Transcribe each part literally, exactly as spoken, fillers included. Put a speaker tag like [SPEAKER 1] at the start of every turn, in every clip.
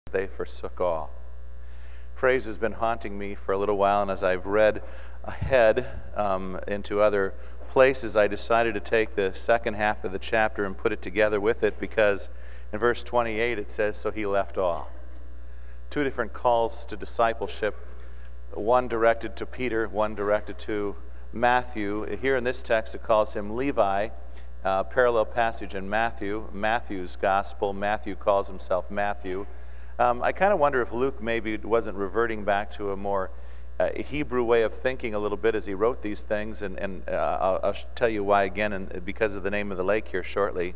[SPEAKER 1] They forsook all. Phrase has been haunting me for a little while, and as I've read ahead um, into other places, I decided to take the second half of the chapter and put it together with it, because in verse twenty-eight it says, "So he left all." Two different calls to discipleship, one directed to Peter, one directed to Matthew. Here in this text it calls him Levi, uh, parallel passage in Matthew, Matthew's gospel. Matthew calls himself Matthew. Um, I kind of wonder if Luke maybe wasn't reverting back to a more uh, Hebrew way of thinking a little bit as he wrote these things, and, and uh, I'll, I'll tell you why again, and because of the name of the lake here shortly.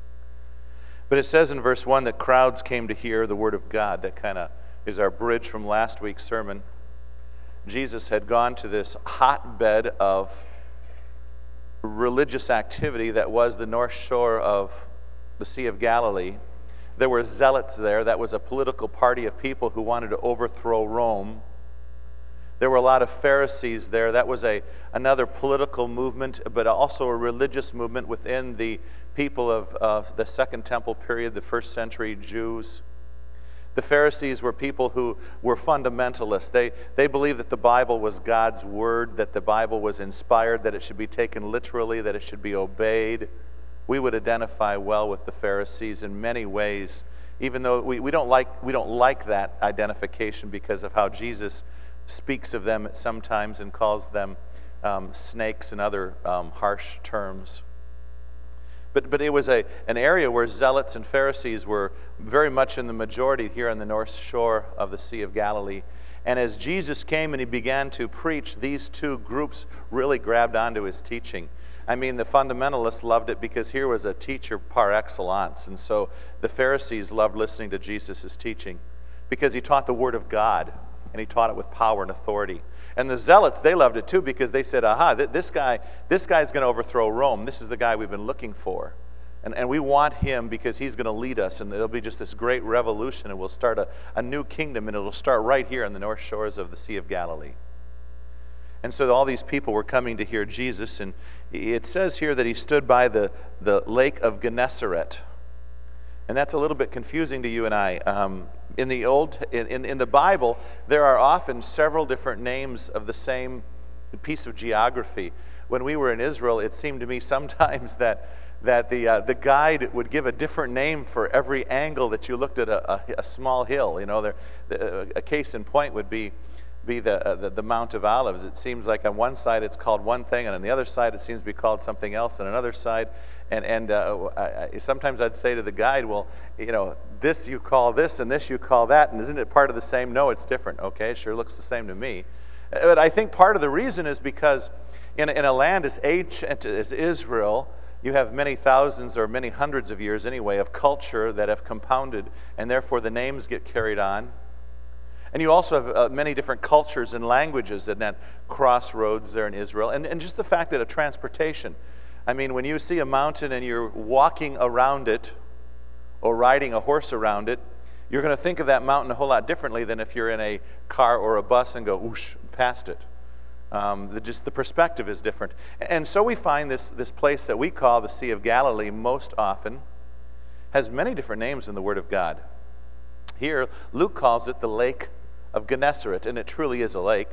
[SPEAKER 1] But it says in verse one that crowds came to hear the word of God. That kind of is our bridge from last week's sermon. Jesus had gone to this hotbed of religious activity that was the north shore of the Sea of Galilee. There were zealots there. That was a political party of people who wanted to overthrow Rome. There were a lot of Pharisees there. That was a another political movement, but also a religious movement within the people of, of the Second Temple period, the first century Jews. The Pharisees were people who were fundamentalists. They, they believed that the Bible was God's word, that the Bible was inspired, that it should be taken literally, that it should be obeyed. We would identify well with the Pharisees in many ways, even though we, we don't like we don't like that identification because of how Jesus speaks of them sometimes and calls them um, snakes and other um, harsh terms. But but it was a an area where zealots and Pharisees were very much in the majority here on the north shore of the Sea of Galilee. And as Jesus came and he began to preach, these two groups really grabbed onto his teaching. I mean, the fundamentalists loved it because here was a teacher par excellence. And so the Pharisees loved listening to Jesus' teaching because he taught the Word of God, and he taught it with power and authority. And the zealots, they loved it too because they said, aha, th- this guy this guy's going to overthrow Rome. This is the guy we've been looking for. And, and we want him because he's going to lead us, and there'll be just this great revolution, and we'll start a, a new kingdom, and it'll start right here on the north shores of the Sea of Galilee. And so all these people were coming to hear Jesus, and it says here that he stood by the, the lake of Gennesaret. And that's a little bit confusing to you and I. Um, in the old, in, in, in the Bible, there are often several different names of the same piece of geography. When we were in Israel, it seemed to me sometimes that that the uh, the guide would give a different name for every angle that you looked at a, a, a small hill. You know, there, the, a case in point would be be the, uh, the the Mount of Olives. It seems like on one side it's called one thing, and on the other side it seems to be called something else, and another side. And and uh, I, I, sometimes I'd say to the guide, well, you know, this you call this, and this you call that, and isn't it part of the same? No, it's different. Okay, it sure looks the same to me. But I think part of the reason is because in in a land as ancient as Israel, you have many thousands or many hundreds of years anyway of culture that have compounded, and therefore the names get carried on. And you also have uh, many different cultures and languages in that crossroads there in Israel. And, and just the fact that a transportation, I mean, when you see a mountain and you're walking around it or riding a horse around it, you're going to think of that mountain a whole lot differently than if you're in a car or a bus and go whoosh past it. Um, the, just the perspective is different. And so we find this, this place that we call the Sea of Galilee most often has many different names in the Word of God. Here, Luke calls it the Lake of Gennesaret, and it truly is a lake.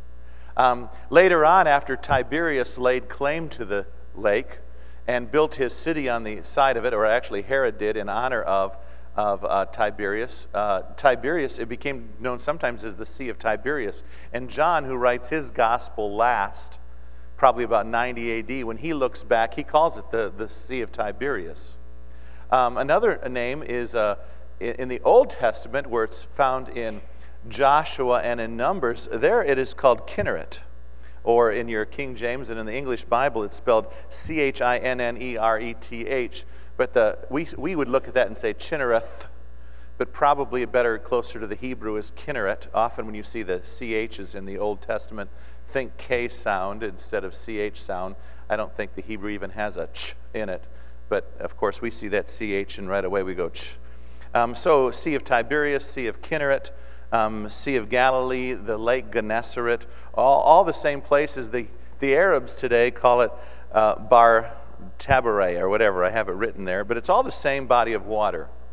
[SPEAKER 1] Um, later on, after Tiberius laid claim to the lake and built his city on the side of it, or actually Herod did in honor of of uh, Tiberius. Uh, Tiberius, it became known sometimes as the Sea of Tiberius. And John, who writes his gospel last, probably about ninety A D, when he looks back, he calls it the, the Sea of Tiberius. Um, another name is uh, in, in the Old Testament, where it's found in Joshua and in Numbers, there it is called Kinneret. Or in your King James and in the English Bible, it's spelled C H I N N E R E T H. But the, we, we would look at that and say Chinnereth, but probably a better, closer to the Hebrew is Kinneret. Often when you see the C H's in the Old Testament, think K sound instead of C H sound. I don't think the Hebrew even has a ch in it. But of course we see that C H and right away we go ch. Um, so Sea of Tiberias, Sea of Kinneret, um, Sea of Galilee, the Lake Gennesaret, all, all the same places. The, the Arabs today call it uh, Bar Tabaret or whatever. I have it written there, but it's all the same body of water.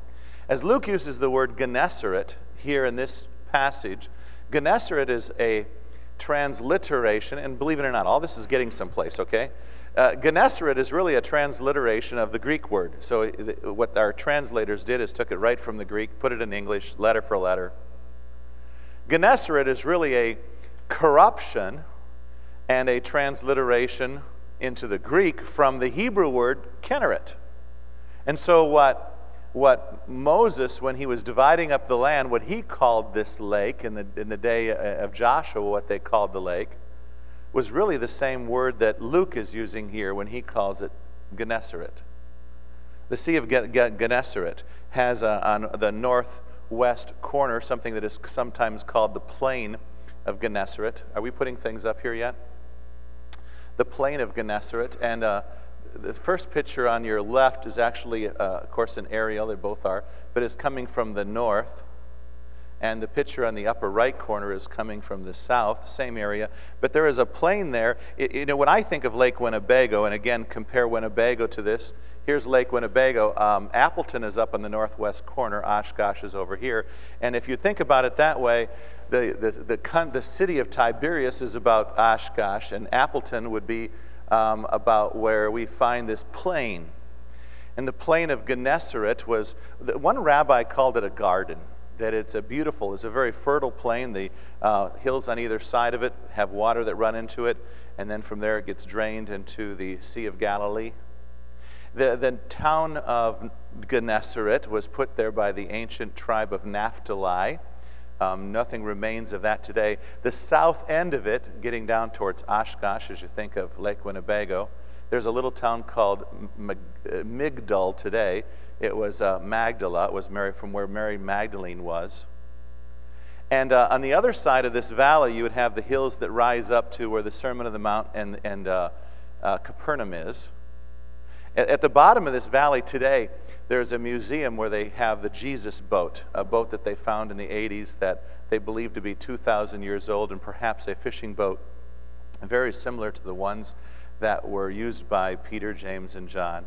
[SPEAKER 1] As Luke uses the word Gennesaret here in this passage, Gennesaret is a transliteration, and believe it or not, all this is getting someplace, okay? Uh, Gennesaret is really a transliteration of the Greek word. So uh, what our translators did is took it right from the Greek, put it in English, letter for letter. Gennesaret is really a corruption and a transliteration into the Greek from the Hebrew word Kinneret. And so what what Moses, when he was dividing up the land, what he called this lake in the in the day of Joshua, what they called the lake, was really the same word that Luke is using here when he calls it Gennesaret. The Sea of Gennesaret has uh, on the northwest corner something that is sometimes called the Plain of Gennesaret. Are we putting things up here yet? The Plain of Gennesaret, and uh, the first picture on your left is actually, uh, of course, an aerial. They both are, but it's coming from the north. And the picture on the upper right corner is coming from the south, same area. But there is a plain there. It, you know, when I think of Lake Winnebago, and again, compare Winnebago to this, here's Lake Winnebago. Um, Appleton is up on the northwest corner. Oshkosh is over here. And if you think about it that way, the, the, the, the city of Tiberias is about Oshkosh, and Appleton would be um, about where we find this plain. And the plain of Gennesaret was, one rabbi called it a garden. That it's a beautiful, it's a very fertile plain. The uh, hills on either side of it have water that run into it, and then from there it gets drained into the Sea of Galilee. The, the town of Gennesaret was put there by the ancient tribe of Naphtali. Um, nothing remains of that today. The south end of it, getting down towards Oshkosh, as you think of Lake Winnebago, there's a little town called Migdal today. It was uh, Magdala. It was Mary, from where Mary Magdalene was. And uh, on the other side of this valley, you would have the hills that rise up to where the Sermon on the Mount and, and uh, uh, Capernaum is. At, at the bottom of this valley today, there's a museum where they have the Jesus boat, a boat that they found in the eighties that they believe to be two thousand years old, and perhaps a fishing boat very similar to the ones that were used by Peter, James, and John.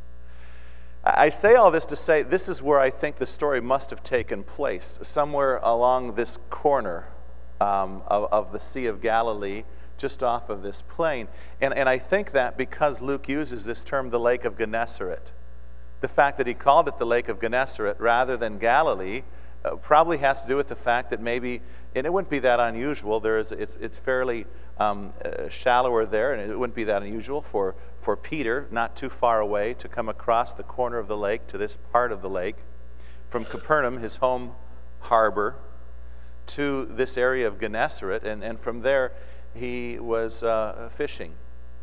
[SPEAKER 1] I say all this to say this is where I think the story must have taken place, somewhere along this corner um, of, of the Sea of Galilee, just off of this plain. And, and I think that because Luke uses this term, the Lake of Gennesaret, the fact that he called it the Lake of Gennesaret rather than Galilee uh, probably has to do with the fact that maybe, and it wouldn't be that unusual, there is, it's, it's fairly um, uh, shallower there, and it wouldn't be that unusual for for Peter, not too far away, to come across the corner of the lake to this part of the lake, from Capernaum, his home harbor, to this area of Gennesaret, and, and from there he was uh, fishing.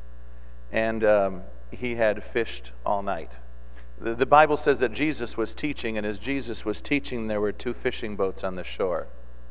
[SPEAKER 1] And um, he had fished all night. The, the Bible says that Jesus was teaching, and as Jesus was teaching, there were two fishing boats on the shore.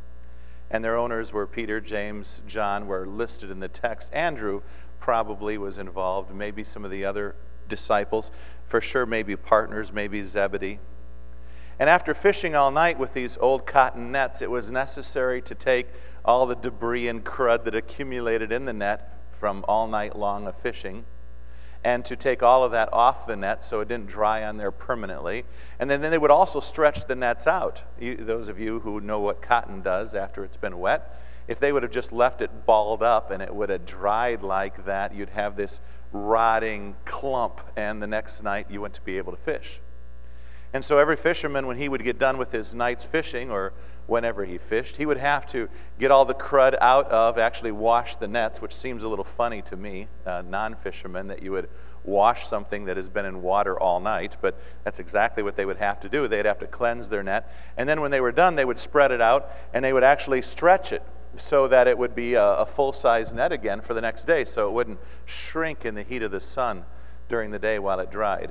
[SPEAKER 1] And their owners were Peter, James, John, were listed in the text. Andrew probably was involved, maybe some of the other disciples, for sure maybe partners, maybe Zebedee. And after fishing all night with these old cotton nets, it was necessary to take all the debris and crud that accumulated in the net from all night long of fishing, and to take all of that off the net so it didn't dry on there permanently. And then, then they would also stretch the nets out. You, those of you who know what cotton does after it's been wet, if they would have just left it balled up and it would have dried like that, you'd have this rotting clump, and the next night you wouldn't be able to fish. And so every fisherman, when he would get done with his night's fishing, or whenever he fished, he would have to get all the crud out of, actually wash the nets, which seems a little funny to me, uh, non-fishermen, that you would wash something that has been in water all night, but that's exactly what they would have to do. They'd have to cleanse their net, and then when they were done, they would spread it out, and they would actually stretch it so that it would be a, a full-size net again for the next day, so it wouldn't shrink in the heat of the sun during the day while it dried.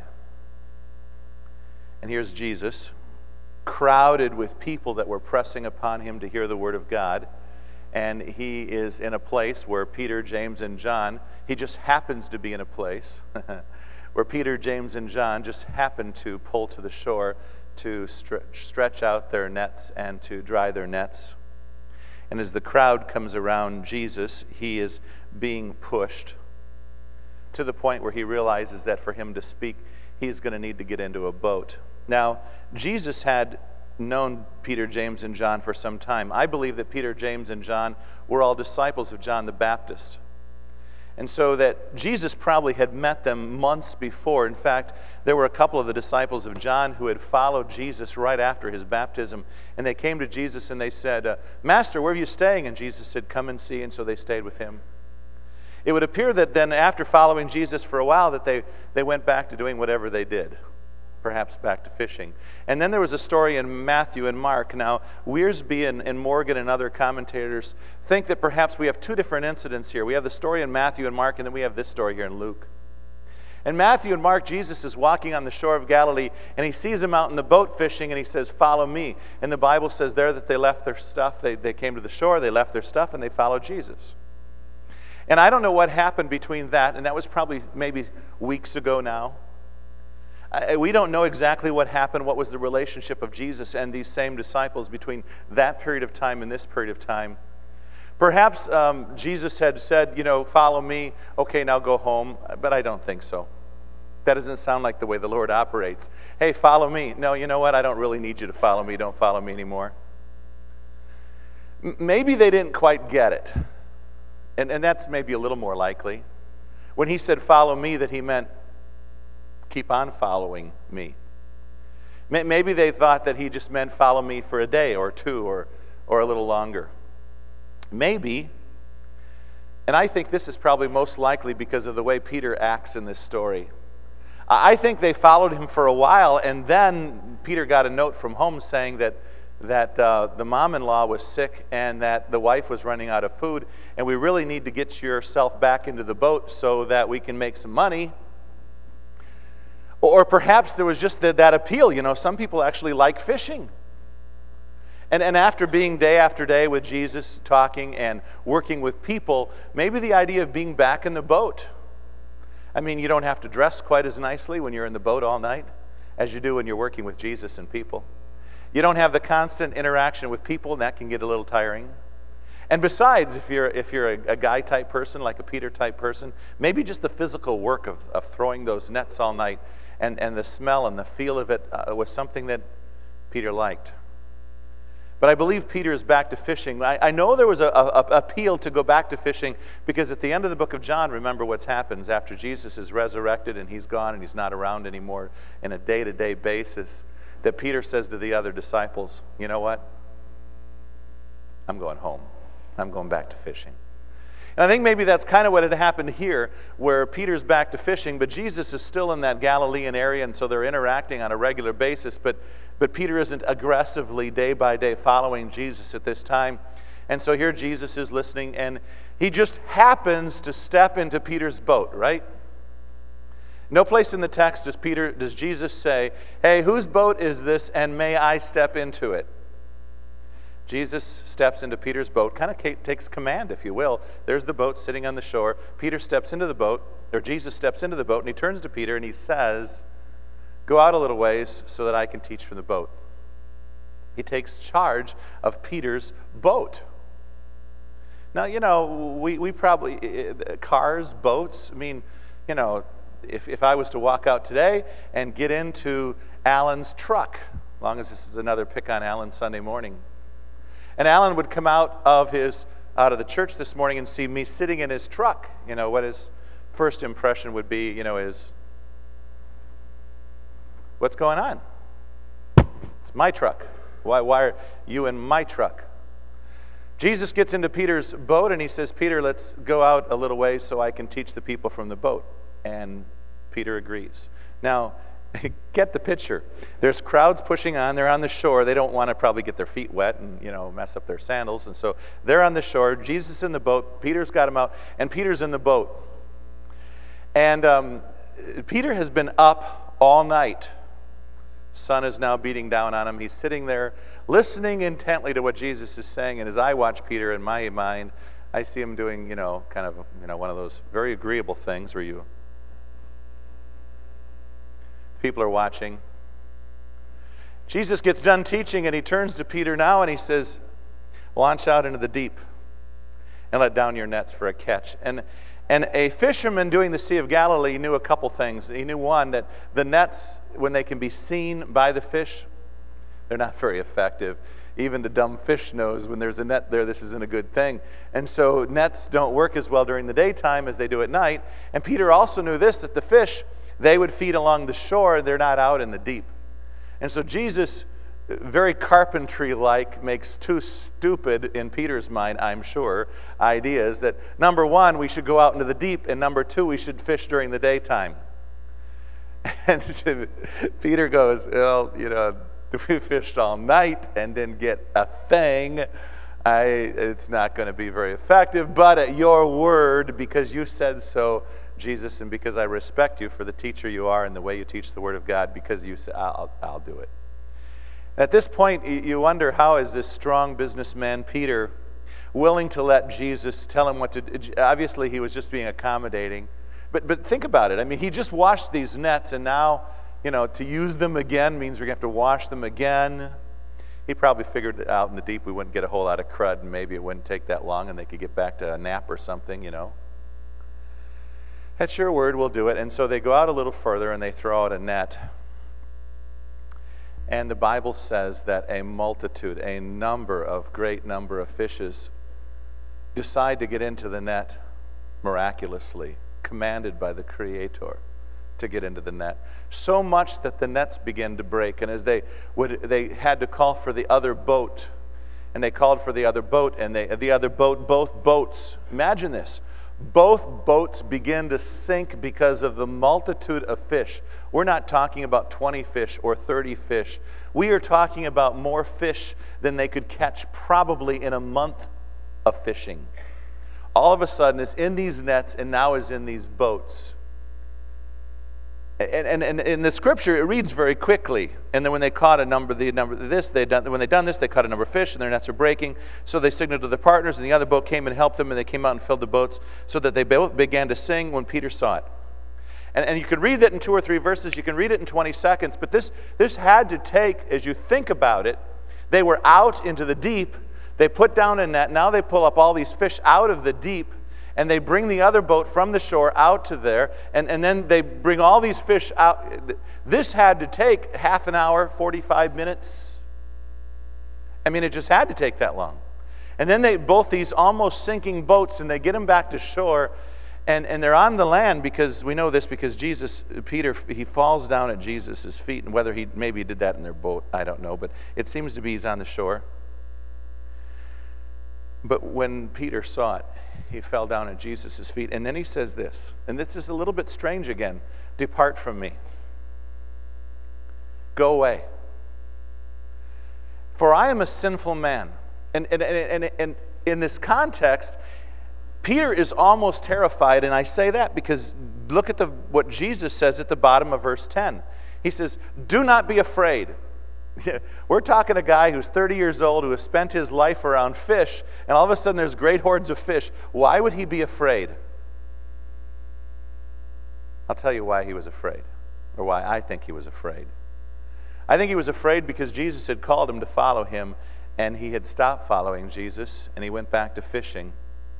[SPEAKER 1] And here's Jesus, crowded with people that were pressing upon him to hear the word of God. And he is in a place where Peter, James, and John, he just happens to be in a place where Peter, James, and John just happen to pull to the shore to stretch, stretch out their nets and to dry their nets. And as the crowd comes around Jesus, he is being pushed to the point where he realizes that for him to speak, he's going to need to get into a boat. Now, Jesus had known Peter, James, and John for some time. I believe that Peter, James, and John were all disciples of John the Baptist. And so that Jesus probably had met them months before. In fact, there were a couple of the disciples of John who had followed Jesus right after his baptism. And they came to Jesus and they said, uh, Master, where are you staying? And Jesus said, come and see. And so they stayed with him. It would appear that then after following Jesus for a while that they, they went back to doing whatever they did. Perhaps back to fishing. And then there was a story in Matthew and Mark. Now, Wiersbe and, and Morgan and other commentators think that perhaps we have two different incidents here. We have the story in Matthew and Mark, and then we have this story here in Luke. In Matthew and Mark, Jesus is walking on the shore of Galilee, and he sees them out in the boat fishing, and he says, follow me. And the Bible says there that they left their stuff. They, they came to the shore, they left their stuff, and they followed Jesus. And I don't know what happened between that, and that was probably maybe weeks ago now. We don't know exactly what happened, what was the relationship of Jesus and these same disciples between that period of time and this period of time. Perhaps um, Jesus had said, you know, follow me, okay, now go home, but I don't think so. That doesn't sound like the way the Lord operates. Hey, follow me. No, you know what? I don't really need you to follow me. Don't follow me anymore. M- maybe they didn't quite get it. And, and that's maybe a little more likely. When he said, follow me, that he meant, keep on following me. Maybe they thought that he just meant follow me for a day or two or, or a little longer. Maybe, and I think this is probably most likely because of the way Peter acts in this story. I think they followed him for a while, and then Peter got a note from home saying that, that uh, the mom-in-law was sick and that the wife was running out of food, and we really need to get yourself back into the boat so that we can make some money. Or perhaps there was just that, that appeal. You know, some people actually like fishing. And, and after being day after day with Jesus, talking and working with people, maybe the idea of being back in the boat. I mean, you don't have to dress quite as nicely when you're in the boat all night as you do when you're working with Jesus and people. You don't have the constant interaction with people, and that can get a little tiring. And besides, if you're if you're a, a guy type person, like a Peter type person, maybe just the physical work of, of throwing those nets all night and, and the smell and the feel of it uh, was something that Peter liked. But I believe Peter is back to fishing. I, I know there was a, a, a appeal to go back to fishing because at the end of the book of John, remember what happens after Jesus is resurrected and he's gone and he's not around anymore in a day-to-day basis, that Peter says to the other disciples, you know what? I'm going home. I'm going back to fishing. And I think maybe that's kind of what had happened here, where Peter's back to fishing, but Jesus is still in that Galilean area, and so they're interacting on a regular basis, but, but Peter isn't aggressively, day by day, following Jesus at this time. And so here Jesus is listening, and he just happens to step into Peter's boat, right? No place in the text does Peter, does Jesus say, hey, whose boat is this, and may I step into it? Jesus steps into Peter's boat, kind of takes command, if you will. There's the boat sitting on the shore. Peter steps into the boat, or Jesus steps into the boat, and he turns to Peter and he says, go out a little ways so that I can teach from the boat. He takes charge of Peter's boat. Now, you know, we, we probably, cars, boats, I mean, you know, if, if I was to walk out today and get into Alan's truck, as long as this is another pick on Alan Sunday morning, and Alan would come out of his out of the church this morning and see me sitting in his truck. You know, what his first impression would be, you know, is, what's going on? It's my truck. Why, why are you in my truck? Jesus gets into Peter's boat and he says, Peter, let's go out a little ways so I can teach the people from the boat. And Peter agrees. Now, get the picture. There's crowds pushing on. They're on the shore. They don't want to probably get their feet wet and, you know, mess up their sandals. And so they're on the shore. Jesus in the boat. Peter's got him out. And Peter's in the boat. And um, Peter has been up all night. Sun is now beating down on him. He's sitting there listening intently to what Jesus is saying. And as I watch Peter in my mind, I see him doing, you know, kind of, you know, one of those very agreeable things where you people are watching. Jesus gets done teaching and he turns to Peter now and he says, launch out into the deep and let down your nets for a catch. And And a fisherman doing the Sea of Galilee knew a couple things. He knew, one, that the nets, when they can be seen by the fish, they're not very effective. Even the dumb fish knows when there's a net there, this isn't a good thing. And so nets don't work as well during the daytime as they do at night. And Peter also knew this, that the fish, they would feed along the shore. They're not out in the deep. And so Jesus, very carpentry-like, makes two stupid, in Peter's mind, I'm sure, ideas that, number one, we should go out into the deep, and number two, we should fish during the daytime. And Peter goes, well, you know, we fished all night and didn't get a thing. I, it's not going to be very effective, but at your word, because you said so, Jesus, and because I respect you for the teacher you are and the way you teach the Word of God, because you said, I'll, I'll do it. At this point, you wonder, how is this strong businessman, Peter, willing to let Jesus tell him what to do? Obviously, he was just being accommodating. But, but think about it. I mean, he just washed these nets, and now, you know, to use them again means we're going to have to wash them again. He probably figured that out in the deep we wouldn't get a whole lot of crud, and maybe it wouldn't take that long, and they could get back to a nap or something, you know. At your word, we'll do it. And so they go out a little further, and they throw out a net. And the Bible says that a multitude, a number of, great number of fishes decide to get into the net miraculously, commanded by the Creator to get into the net. So much that the nets began to break, and as they would, they had to call for the other boat, and they called for the other boat, and they, the other boat, both boats, imagine this, both boats begin to sink because of the multitude of fish. We're not talking about twenty fish or thirty fish. We are talking about more fish than they could catch probably in a month of fishing. All of a sudden, it's in these nets and now is in these boats. And, and, and in the scripture, it reads very quickly. And then when they caught a number, the number of this, they done, when they done this, they caught a number of fish, and their nets were breaking. So they signaled to their partners, and the other boat came and helped them, and they came out and filled the boats, so that they both began to sing when Peter saw it. And, and you can read that in two or three verses. You can read it in twenty seconds. But this, this had to take, as you think about it, they were out into the deep. They put down a net. Now they pull up all these fish out of the deep, and they bring the other boat from the shore out to there, and, and then they bring all these fish out. This had to take half an hour, forty-five minutes. I mean, it just had to take that long. And then they, both these almost sinking boats, and they get them back to shore, and, and they're on the land, because we know this because Jesus, Peter, he falls down at Jesus' feet, and whether he maybe did that in their boat, I don't know, but it seems to be he's on the shore. But when Peter saw it, he fell down at Jesus' feet. And then he says this, and this is a little bit strange again, "Depart from me. Go away. For I am a sinful man." And, and, and, and, and in this context, Peter is almost terrified, and I say that because look at the, what Jesus says at the bottom of verse ten. He says, "Do not be afraid." We're talking a guy who's thirty years old, who has spent his life around fish, and all of a sudden there's great hordes of fish. Why would he be afraid? I'll tell you why he was afraid, or why I think he was afraid. I think he was afraid because Jesus had called him to follow him, and he had stopped following Jesus, and he went back to fishing.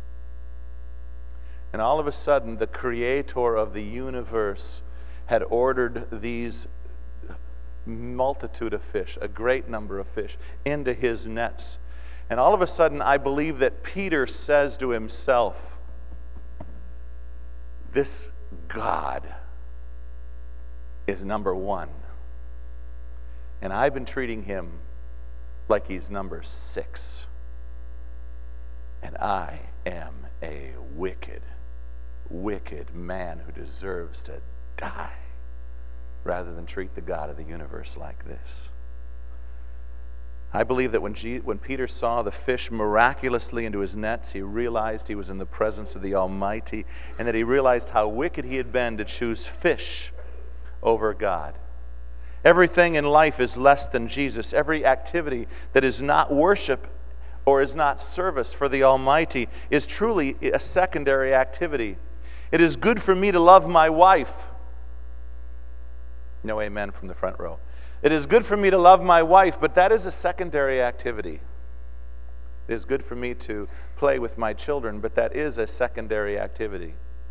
[SPEAKER 1] And all of a sudden, the Creator of the universe had ordered these multitude of fish, a great number of fish, into his nets. And all of a sudden, I believe that Peter says to himself, this God is number one. And I've been treating him like he's number six. And I am a wicked, wicked man who deserves to die, rather than treat the God of the universe like this. I believe that when, G- when Peter saw the fish miraculously into his nets, he realized he was in the presence of the Almighty, and that he realized how wicked he had been to choose fish over God. Everything in life is less than Jesus. Every activity that is not worship or is not service for the Almighty is truly a secondary activity. It is good for me to love my wife. No amen from the front row. It is good for me to love my wife, but that is a secondary activity. It is good for me to play with my children, but that is a secondary activity.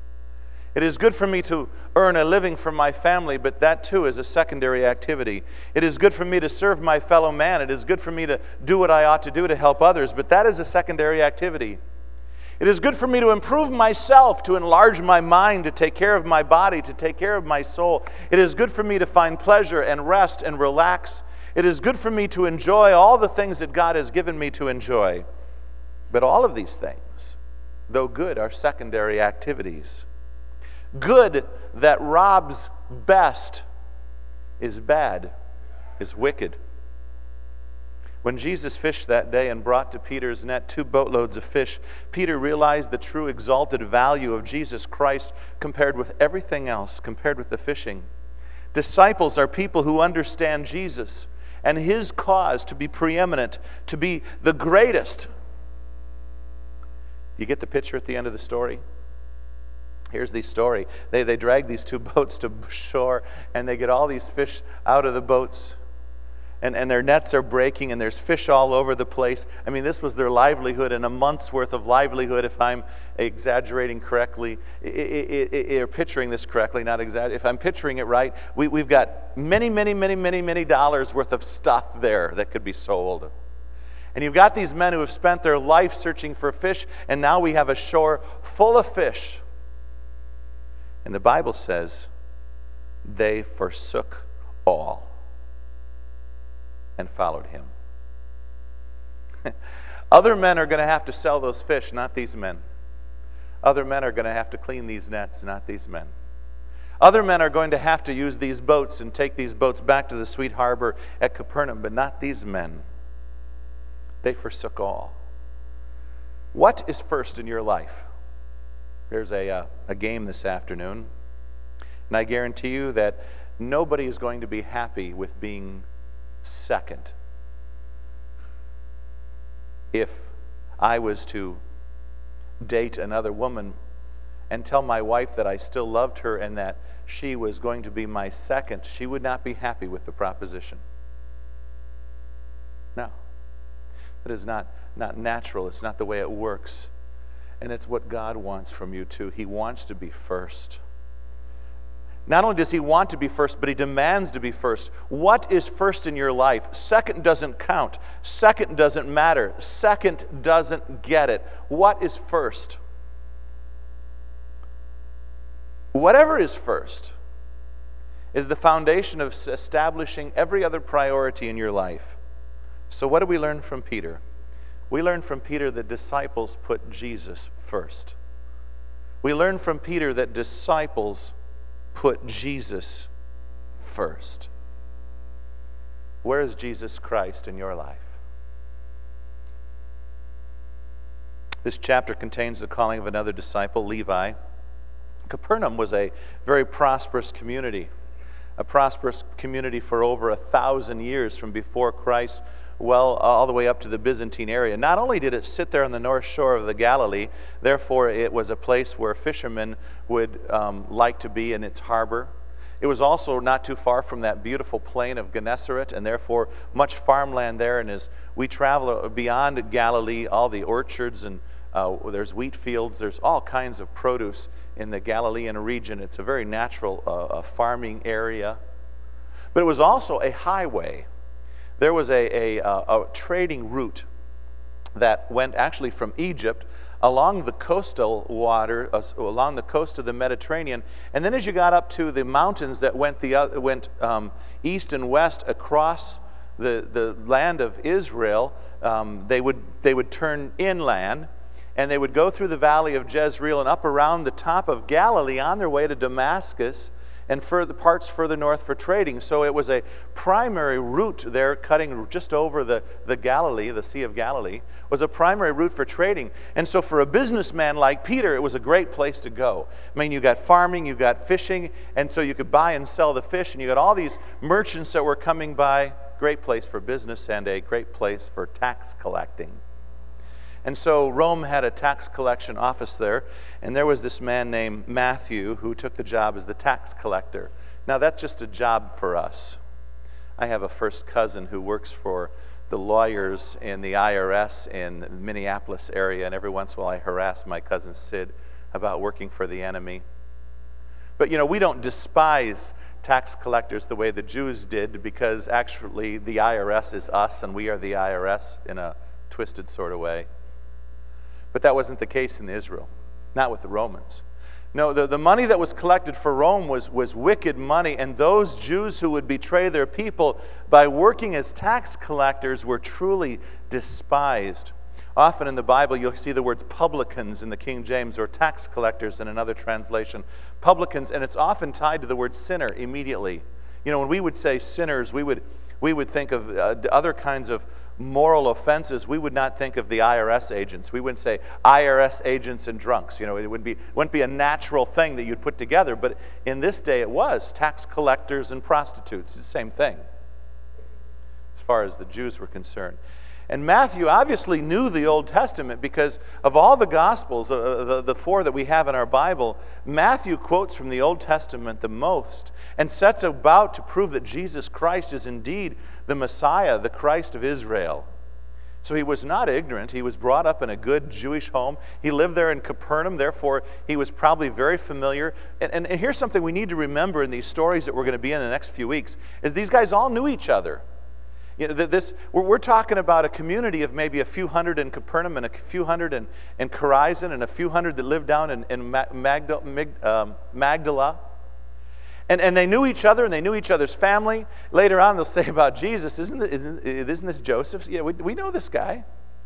[SPEAKER 1] It is good for me to earn a living for my family, but that too is a secondary activity. It is good for me to serve my fellow man. It is good for me to do what I ought to do to help others, but that is a secondary activity. It is good for me to improve myself, to enlarge my mind, to take care of my body, to take care of my soul. It is good for me to find pleasure and rest and relax. It is good for me to enjoy all the things that God has given me to enjoy. But all of these things, though good, are secondary activities. Good that robs best is bad, is wicked. When Jesus fished that day and brought to Peter's net two boatloads of fish, Peter realized the true exalted value of Jesus Christ compared with everything else, compared with the fishing. Disciples are people who understand Jesus and His cause to be preeminent, to be the greatest. You get the picture at the end of the story? Here's the story. They, they drag these two boats to shore, and they get all these fish out of the boats. And, and their nets are breaking, and there's fish all over the place. I mean, this was their livelihood, and a month's worth of livelihood, if I'm exaggerating correctly, or picturing this correctly, not exaggerating. If I'm picturing it right, we, we've got many, many, many, many, many dollars worth of stuff there that could be sold. And you've got these men who have spent their life searching for fish, and now we have a shore full of fish. And the Bible says they forsook all and followed Him. Other men are going to have to sell those fish, not these men. Other men are going to have to clean these nets, not these men. Other men are going to have to use these boats and take these boats back to the sweet harbor at Capernaum, but not these men. They forsook all. What is first in your life? There's a, uh, a game this afternoon, and I guarantee you that nobody is going to be happy with being second. If I was to date another woman and tell my wife that I still loved her and that she was going to be my second, she would not be happy with the proposition. No. It is not, not natural. It's not the way it works. And it's what God wants from you too. He wants to be first. Not only does He want to be first, but He demands to be first. What is first in your life? Second doesn't count. Second doesn't matter. Second doesn't get it. What is first? Whatever is first is the foundation of establishing every other priority in your life. So what do we learn from Peter? We learn from Peter that disciples put Jesus first. We learn from Peter that disciples put Jesus first. Where is Jesus Christ in your life? This chapter contains the calling of another disciple, Levi. Capernaum was a very prosperous community, a prosperous community for over a thousand years from before Christ, well, all the way up to the Byzantine area. Not only did it sit there on the north shore of the Galilee, therefore it was a place where fishermen would um, like to be in its harbor. It was also not too far from that beautiful plain of Gennesaret, and therefore much farmland there. And as we travel beyond Galilee, all the orchards and uh, there's wheat fields, there's all kinds of produce in the Galilean region. It's a very natural uh, farming area. But it was also a highway. There was a, a, a trading route that went actually from Egypt along the coastal water, uh, along the coast of the Mediterranean, and then as you got up to the mountains that went the uh, went um, east and west across the the land of Israel, um, they would they would turn inland, and they would go through the valley of Jezreel and up around the top of Galilee on their way to Damascus and further parts further north for trading. So it was a primary route there, cutting just over the, the Galilee, the Sea of Galilee, was a primary route for trading. And so for a businessman like Peter, it was a great place to go. I mean, you got farming, you got fishing, and so you could buy and sell the fish, and you got all these merchants that were coming by. Great place for business and a great place for tax collecting. And so Rome had a tax collection office there, and there was this man named Matthew who took the job as the tax collector. Now that's just a job for us. I have a first cousin who works for the lawyers in the I R S in the Minneapolis area, and every once in a while I harass my cousin Sid about working for the enemy. But, you know, we don't despise tax collectors the way the Jews did, because actually the I R S is us and we are the I R S in a twisted sort of way. But that wasn't the case in Israel, not with the Romans. No, the, the money that was collected for Rome was, was wicked money, and those Jews who would betray their people by working as tax collectors were truly despised. Often in the Bible you'll see the words publicans in the King James, or tax collectors in another translation. Publicans, and it's often tied to the word sinner immediately. You know, when we would say sinners, we would, we would think of uh, other kinds of moral offenses. We would not think of the I R S agents. We wouldn't say I R S agents and drunks. You know, it would be, wouldn't be a natural thing that you'd put together, but in this day it was. Tax collectors and prostitutes, it's the same thing, as far as the Jews were concerned. And Matthew obviously knew the Old Testament, because of all the Gospels, uh, the, the four that we have in our Bible, Matthew quotes from the Old Testament the most and sets about to prove that Jesus Christ is indeed the Messiah, the Christ of Israel. So he was not ignorant. He was brought up in a good Jewish home. He lived there in Capernaum, therefore he was probably very familiar. And, and, and here's something we need to remember in these stories that we're going to be in the next few weeks, is these guys all knew each other. You know, this, we're, we're talking about a community of maybe a few hundred in Capernaum and a few hundred in, in Chorazin and a few hundred that lived down in, in Magdala, um, Magdala. And, and they knew each other, and they knew each other's family. Later on they'll say about Jesus, isn't, it, isn't, isn't this Joseph? Yeah, we, we know this guy.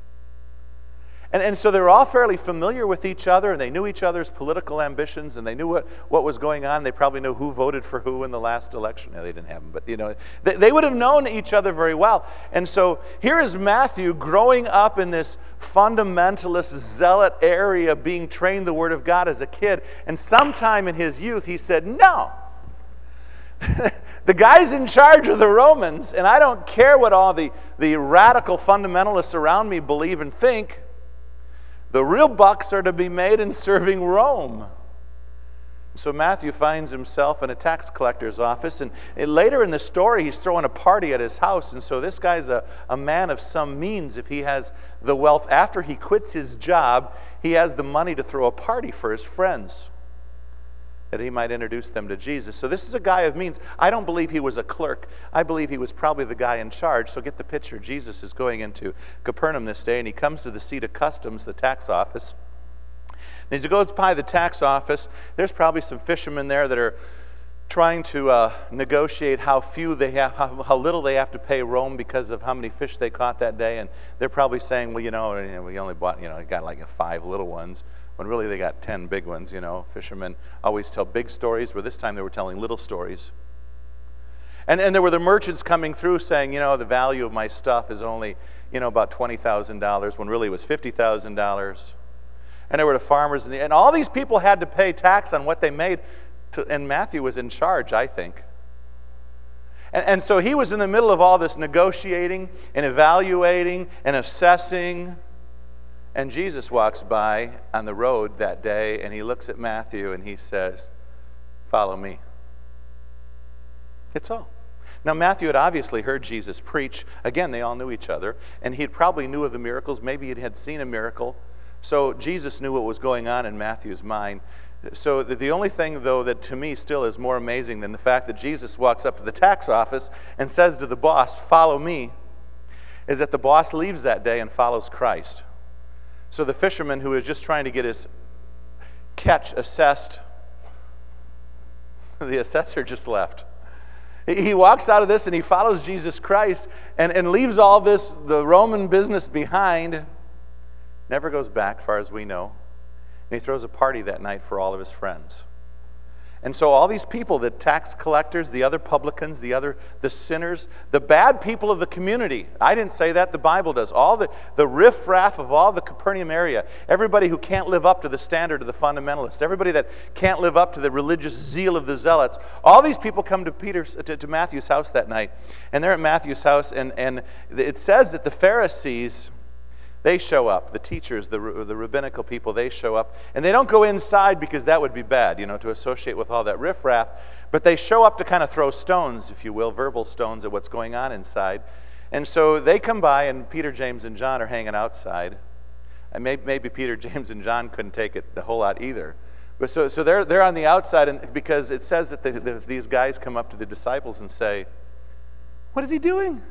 [SPEAKER 1] And, and so they were all fairly familiar with each other, and they knew each other's political ambitions, and they knew what, what was going on. They probably knew who voted for who in the last election. No, they didn't have them, but you know, they, they would have known each other very well. And so here is Matthew growing up in this fundamentalist, zealot area, being trained the Word of God as a kid, and sometime in his youth he said, no. The guy's in charge of the Romans, and I don't care what all the, the radical fundamentalists around me believe and think. The real bucks are to be made in serving Rome. So Matthew finds himself in a tax collector's office, and, and later in the story he's throwing a party at his house, and so this guy's a, a man of some means if he has the wealth. After he quits his job, he has the money to throw a party for his friends, that he might introduce them to Jesus. So this is a guy of means. I don't believe he was a clerk. I believe he was probably the guy in charge. So get the picture. Jesus is going into Capernaum this day, and he comes to the seat of customs, the tax office. And as he goes by the tax office, there's probably some fishermen there that are trying to uh, negotiate how few they have, how, how little they have to pay Rome because of how many fish they caught that day. And they're probably saying, well, you know, you know we only bought, you know, got like five little ones, when really they got ten big ones. You know, fishermen always tell big stories, where this time they were telling little stories. And and there were the merchants coming through saying, you know, the value of my stuff is only, you know, about twenty thousand dollars, when really it was fifty thousand dollars. And there were the farmers, and, the, and all these people had to pay tax on what they made, to, and Matthew was in charge, I think. And, and so he was in the middle of all this negotiating and evaluating and assessing. And Jesus walks by on the road that day, and he looks at Matthew and he says, follow me. It's all. Now Matthew had obviously heard Jesus preach. Again, they all knew each other, and he probably knew of the miracles. Maybe he had seen a miracle. So Jesus knew what was going on in Matthew's mind. So the only thing, though, that to me still is more amazing than the fact that Jesus walks up to the tax office and says to the boss, follow me, is that the boss leaves that day and follows Christ. So the fisherman who was just trying to get his catch assessed, the assessor just left. He walks out of this and he follows Jesus Christ and, and leaves all this, the Roman business behind, never goes back, far as we know. And he throws a party that night for all of his friends. And so all these people, the tax collectors, the other publicans, the other, the sinners, the bad people of the community. I didn't say that, the Bible does. All the, the riffraff of all the Capernaum area. Everybody who can't live up to the standard of the fundamentalists. Everybody that can't live up to the religious zeal of the zealots. All these people come to Peter's, to, to Matthew's house that night. And they're at Matthew's house, and, and it says that the Pharisees, they show up. The teachers, the, the rabbinical people, they show up. And they don't go inside because that would be bad, you know, to associate with all that riffraff. But they show up to kind of throw stones, if you will, verbal stones at what's going on inside. And so they come by, and Peter, James, and John are hanging outside. And maybe, maybe Peter, James, and John couldn't take it a whole lot either. But so, so they're, they're on the outside, and because it says that, they, that these guys come up to the disciples and say, "What is he doing?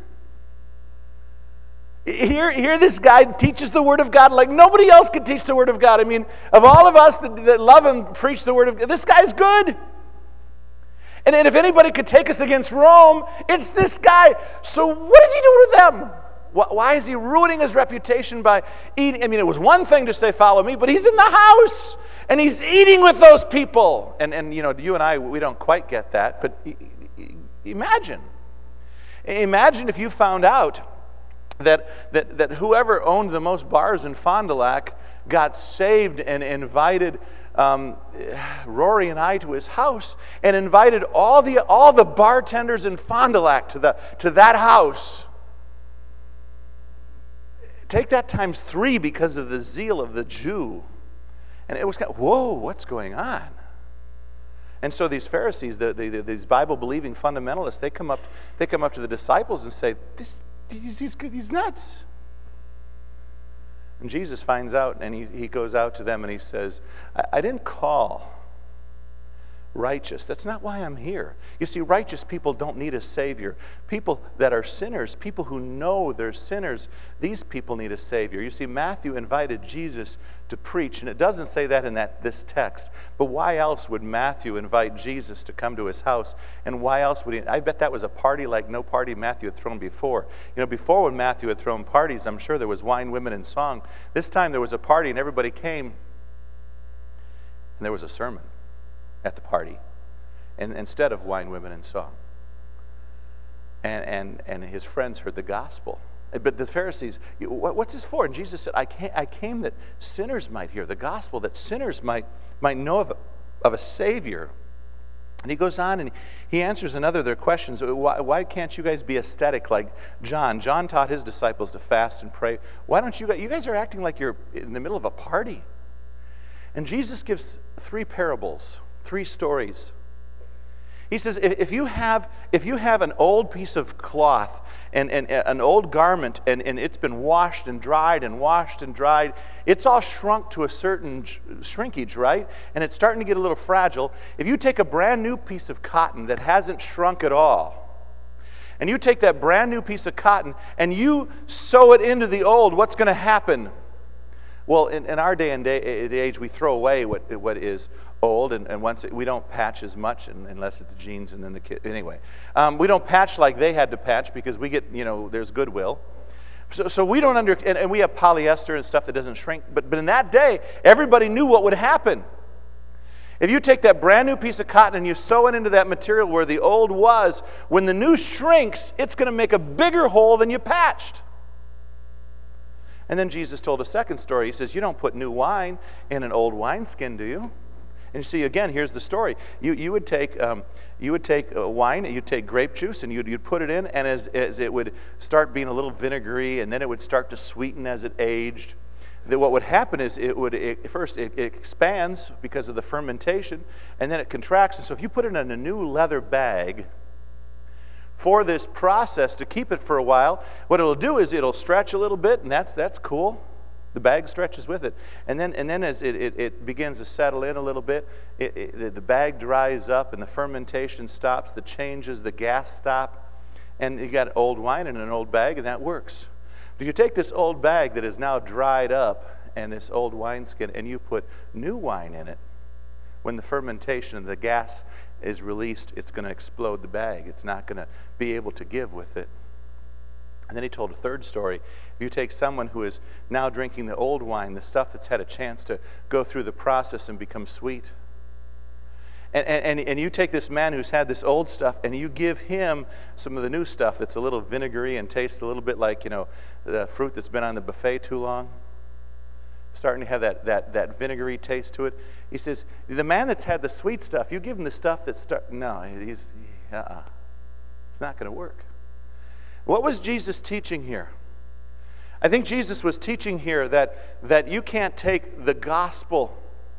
[SPEAKER 1] Here, here this guy teaches the Word of God like nobody else could teach the Word of God. I mean, of all of us that, that love Him, preach the Word of God, this guy's good. And, and if anybody could take us against Rome, it's this guy. So what is he doing with them? Why is he ruining his reputation by eating? I mean, it was one thing to say, follow me, but he's in the house, and he's eating with those people. And, and you know, you and I, we don't quite get that, but imagine. Imagine if you found out that, that, that whoever owned the most bars in Fond du Lac got saved and invited um, Rory and I to his house, and invited all the, all the bartenders in Fond du Lac to, the, to that house. Take that times three because of the zeal of the Jew. And it was kind of, whoa, what's going on? And so these Pharisees, the, the, these Bible-believing fundamentalists, they come up, they come up to the disciples and say, this, he's, he's, he's nuts. And Jesus finds out, and he, he goes out to them and he says, I, I didn't call righteous. That's not why I'm here. You see, righteous people don't need a Savior. People that are sinners, people who know they're sinners, these people need a Savior. You see, Matthew invited Jesus to preach, and it doesn't say that in that this text. But why else would Matthew invite Jesus to come to his house? And why else would he? I bet that was a party like no party Matthew had thrown before. You know, before when Matthew had thrown parties, I'm sure there was wine, women, and song. This time there was a party, and everybody came, and there was a sermon at the party, and instead of wine, women, and song. And and and his friends heard the gospel. But the Pharisees, what's this for? And Jesus said, I came, I came that sinners might hear the gospel, that sinners might might know of a, of a Savior. And he goes on and he answers another of their questions. Why, why can't you guys be aesthetic like John? John taught his disciples to fast and pray. Why don't you guys? You guys are acting like you're in the middle of a party. And Jesus gives three parables. Three stories. He says, if you have if you have an old piece of cloth and, and an old garment, and, and it's been washed and dried and washed and dried, it's all shrunk to a certain shrinkage, right? And it's starting to get a little fragile. If you take a brand new piece of cotton that hasn't shrunk at all, and you take that brand new piece of cotton and you sew it into the old, what's going to happen? Well, in, in our day and day, the age, we throw away what what is old, and, and once it, we don't patch as much, and, unless it's jeans and then the kid. Anyway, um, we don't patch like they had to patch because we get, you know, there's goodwill. So, so we don't under, and, and we have polyester and stuff that doesn't shrink. But but in that day, everybody knew what would happen. If you take that brand new piece of cotton and you sew it into that material where the old was, when the new shrinks, it's going to make a bigger hole than you patched. And then Jesus told a second story. He says, you don't put new wine in an old wineskin, do you? And you see, again, here's the story. You you would take um, you would take uh, wine, you'd take grape juice, and you'd you'd put it in, and as as it would start being a little vinegary, and then it would start to sweeten as it aged. Then what would happen is it would it, first it, it expands because of the fermentation, and then it contracts. And so if you put it in a new leather bag for this process to keep it for a while, what it'll do is it'll stretch a little bit, and that's that's cool. The bag stretches with it, and then and then as it, it, it begins to settle in a little bit, it, it, the bag dries up, and the fermentation stops, the changes, the gas stop, and you got old wine in an old bag, and that works. But you take this old bag that is now dried up, and this old wineskin, and you put new wine in it. When the fermentation and the gas is released, it's going to explode the bag. It's not going to be able to give with it. And then he told a third story. If you take someone who is now drinking the old wine, the stuff that's had a chance to go through the process and become sweet, and, and, and you take this man who's had this old stuff and you give him some of the new stuff that's a little vinegary and tastes a little bit like, you know, the fruit that's been on the buffet too long, starting to have that, that, that vinegary taste to it. He says, the man that's had the sweet stuff, you give him the stuff that's, start, no, he's, he, uh-uh. It's not going to work. What was Jesus teaching here? I think Jesus was teaching here that, that you can't take the gospel,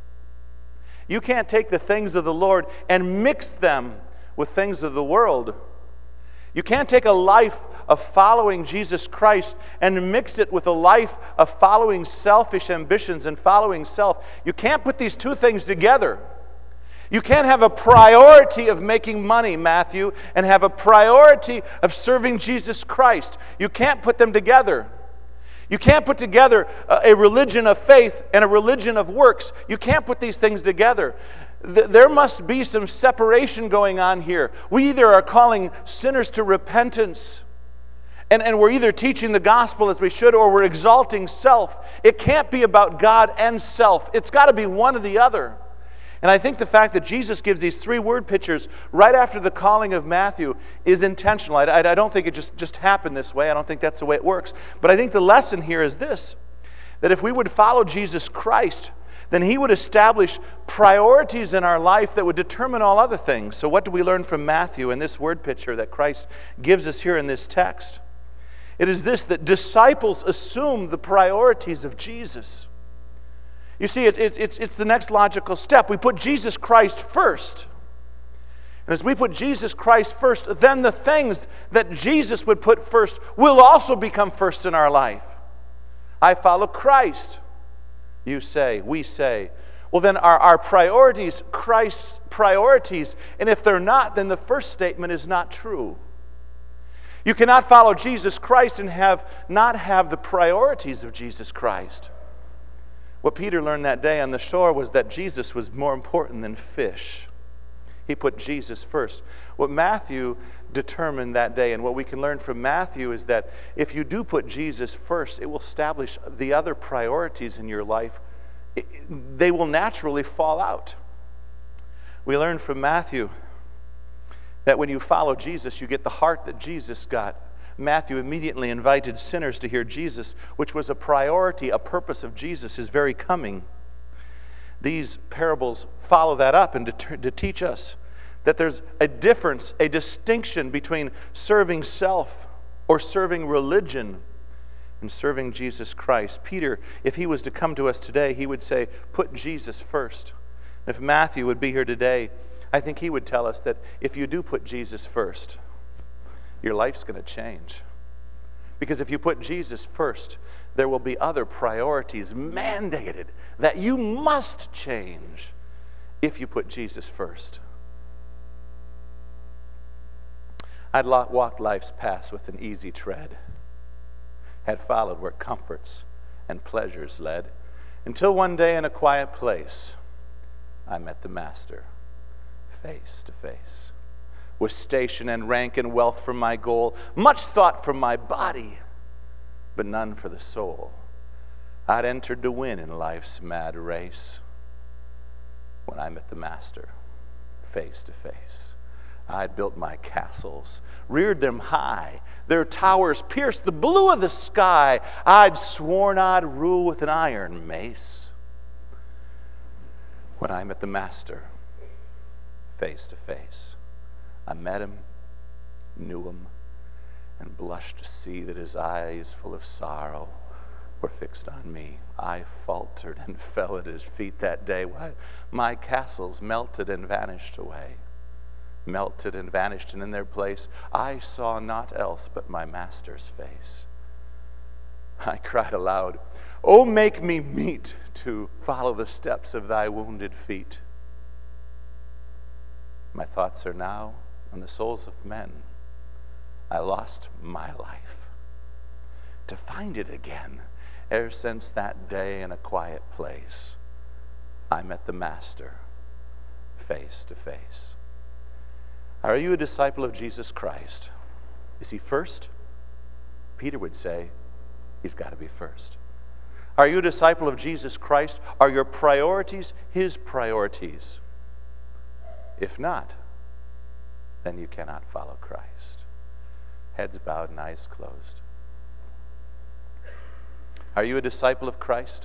[SPEAKER 1] you can't take the things of the Lord and mix them with things of the world. You can't take a life of following Jesus Christ and mix it with a life of following selfish ambitions and following self. You can't put these two things together. You can't have a priority of making money, Matthew, and have a priority of serving Jesus Christ. You can't put them together. You can't put together a religion of faith and a religion of works. You can't put these things together. There must be some separation going on here. We either are calling sinners to repentance, and, and we're either teaching the gospel as we should, or we're exalting self. It can't be about God and self. It's got to be one or the other. And I think the fact that Jesus gives these three word pictures right after the calling of Matthew is intentional. I, I, I don't think it just, just happened this way. I don't think that's the way it works. But I think the lesson here is this, that if we would follow Jesus Christ, then He would establish priorities in our life that would determine all other things. So what do we learn from Matthew in this word picture that Christ gives us here in this text? It is this, that disciples assume the priorities of Jesus. You see, it, it, it's, it's the next logical step. We put Jesus Christ first. And as we put Jesus Christ first, then the things that Jesus would put first will also become first in our life. I follow Christ. You say, we say. Well, then are our priorities Christ's priorities? And if they're not, then the first statement is not true. You cannot follow Jesus Christ and have not have the priorities of Jesus Christ. What Peter learned that day on the shore was that Jesus was more important than fish. He put Jesus first. What Matthew determined that day, and what we can learn from Matthew, is that if you do put Jesus first, it will establish the other priorities in your life. It, they will naturally fall out. We learn from Matthew that when you follow Jesus, you get the heart that Jesus got. Matthew immediately invited sinners to hear Jesus, which was a priority, a purpose of Jesus, His very coming. These parables follow that up and to, to teach us that there's a difference, a distinction between serving self or serving religion and serving Jesus Christ. Peter, if he was to come to us today, he would say, put Jesus first. If Matthew would be here today, I think he would tell us that if you do put Jesus first, your life's going to change. Because if you put Jesus first, there will be other priorities mandated that you must change if you put Jesus first. I'd walked life's paths with an easy tread, had followed where comforts and pleasures led, until one day in a quiet place, I met the Master face to face. With station and rank and wealth for my goal, much thought for my body, but none for the soul. I'd entered to win in life's mad race. When I met the Master, face to face, I'd built my castles, reared them high. Their towers pierced the blue of the sky. I'd sworn I'd rule with an iron mace. When I met the Master, face to face, I met Him, knew Him, and blushed to see that His eyes, full of sorrow, were fixed on me. I faltered and fell at His feet that day. Why, my castles melted and vanished away. Melted and vanished, and in their place I saw naught else but my Master's face. I cried aloud, "Oh, make me meet to follow the steps of Thy wounded feet." My thoughts are now on the souls of men. I lost my life, to find it again, ere since that day in a quiet place I met the Master face to face. Are you a disciple of Jesus Christ? Is He first? Peter would say, He's got to be first. Are you a disciple of Jesus Christ? Are your priorities His priorities? If not, then you cannot follow Christ. Heads bowed and eyes closed. Are you a disciple of Christ?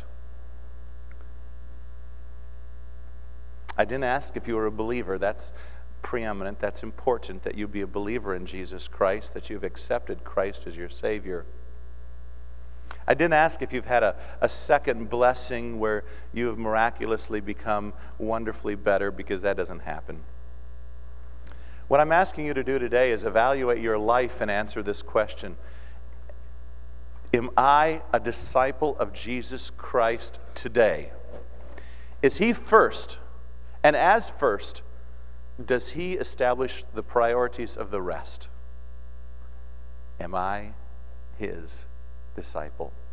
[SPEAKER 1] I didn't ask if you were a believer. That's preeminent. That's important that you be a believer in Jesus Christ, that you've accepted Christ as your Savior. I didn't ask if you've had a, a second blessing where you have miraculously become wonderfully better, because that doesn't happen. What I'm asking you to do today is evaluate your life and answer this question. Am I a disciple of Jesus Christ today? Is He first? And as first, does He establish the priorities of the rest? Am I His disciple?